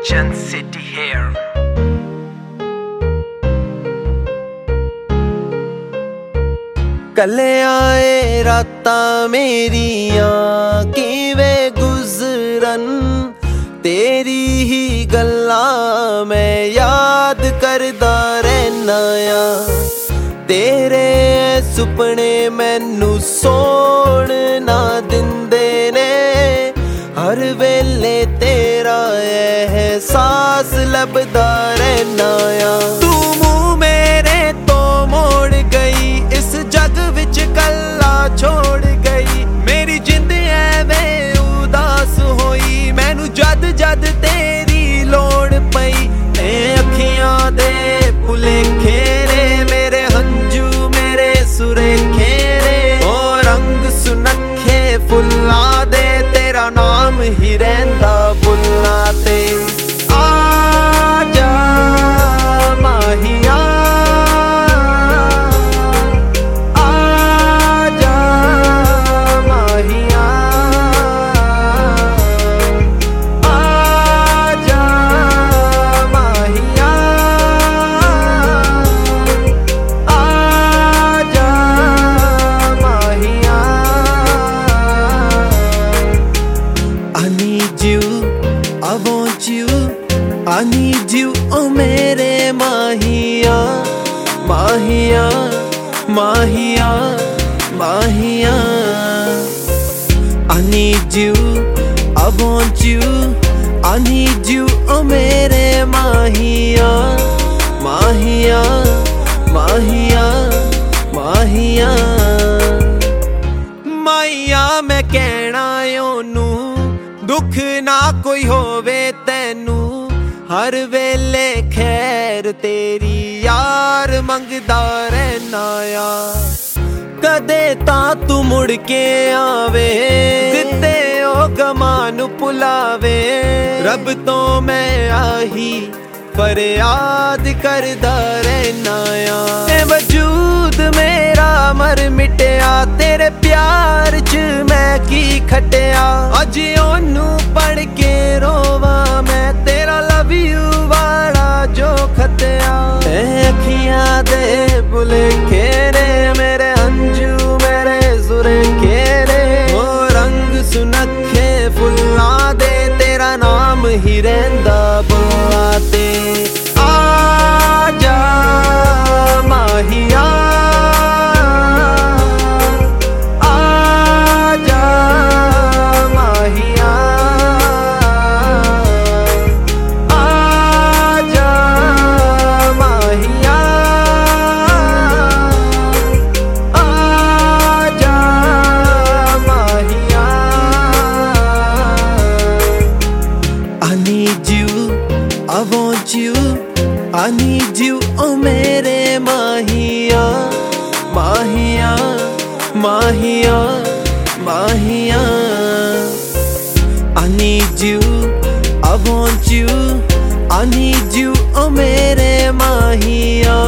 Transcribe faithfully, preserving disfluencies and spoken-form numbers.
Jen City here. ਕੱਲਿਆਂ ਏ ਰਾਤਾਂ ਮੇਰੀਆਂ ਕਿਵੇਂ ਗੁਜ਼ਰਨ, ਤੇਰੀ ਹੀ ਗੱਲਾਂ ਮੈਂ ਯਾਦ ਕਰਦਾ ਰਹਿਨਾ ਆ। ਤੇਰੇ ਸੁਪਨੇ ਮੈਨੂੰ ਸੌਣ ਨਾ ਦਿੰਦੇ ਨੇ, ਹਰ ਵੇਲੇ ਤੇਰਾ ਅਹਿਸਾਸ ਲੱਭਦਾ ਰਹਿਨਾ ਆ। ਤੂੰ ਮੂੰਹ ਮੇਰੇ ਤੋਂ ਮੋੜ ਗਈ, ਇਸ ਜੱਗ ਵਿੱਚ ਕੱਲਾ ਛੋੜ ਗਈ। ਮੇਰੀ ਜਿੰਦ ਐਵੇਂ ਉਦਾਸ ਹੋਈ, ਮੈਨੂੰ ਜਦ ਜਦ ਤੇਰੀ ਲੋੜ ਪਈ। ਇਹ ਅੱਖੀਆਂ ਦੇ ਭੁਲੇਖੇ ਨੇ, ਮੇਰੇ ਹੰਝੂ ਮੇਰੇ ਸੁਰੇਖੇ ਨੇ। ਉਹ ਰੰਗ ਸੁਨੱਖੇ ਫੁੱਲਾਂ ਦੇ, ਤੇਰਾ ਨਾਮ ਹੀ ਰਹਿੰਦਾ ਬੁੱਲਾਂ ਤੇ। ਆ ਜਾ ਮਾਹੀਆ, ਆ ਜਾ ਮਾਹੀਆ, ਆ ਜਾ ਮਾਹੀਆ, ਆ ਜਾ ਮਾਹੀਆ। I need you, I want you, I need you, oh mere mahiya, mahiya, mahiya, mahiya। I need you, I want you, I need you, oh mere mahiya, mahiya, mahiya, mahiya। ਮਾਈਆ ਮੈਂ ਕਹਿਣਾ ਉਹਨੂੰ, ਦੁੱਖ ਨਾ ਕੋਈ ਹੋਵੇ ਤੈਨੂੰ, ਹਰ ਵੇਲੇ ਖੈਰ ਤੇਰੀ ਯਾਰ ਮੰਗਦਾ ਰਹਿਨਾ ਆ। ਕਦੇ ਤਾਂ ਤੂੰ ਮੁੜ ਕੇ ਆਵੇ, ਦਿੱਤੇ ਉਹ ਗਮਾਂ ਨੂੰ ਭੁਲਾਵੇ। ਰੱਬ ਤੋਂ ਮੈਂ ਆਹੀ ਫਰਿਆਦ ਕਰਦਾ ਰਹਿਨਾ ਆ। ਤੇ ਵਜੂਦ ਮੇਰਾ ਮਰ ਮਿਟਿਆ, ਤੇਰੇ ਪਿਆਰ ਚ ਮੈਂ ਕੀ ਖਟਿਆ। ਅੱਜ ਉਹਨੂੰ ਪੜ ਕੇ ਰੋਵਾਂ ਮੈਂ, ਤੇਰਾ ਲਵ ਯੂ ਵਾਲਾ ਜੋ ਖਤਿਆ। ਇਹ ਅੱਖੀਆਂ ਦੇ ਭੁਲੇਖੇ ਨੇ, ਮੇਰੇ ਹੰਝੂ ਮੇਰੇ ਸੁਰੇਖੇ ਨੇ। ਉਹ ਰੰਗ ਸੁਨੱਖੇ ਫੁੱਲਾਂ ਦੇ, ਤੇਰਾ ਨਾਮ ਹੀ ਰਹਿੰਦਾ ਬੁੱਲਾਂ ਤੇ। ਆ ਜਾ ਮਾਹੀਆ, ਆ ਜਾ ਮਾਹੀਆ, ਆ ਜਾ ਮਾਹੀਆ, ਆ ਜਾ ਮਾਹੀਆ। I need you, I want you, I need you, oh mere mahiya, mahiya, mahiya, mahiya। I need you, I want you, I need you, oh mere mahiya,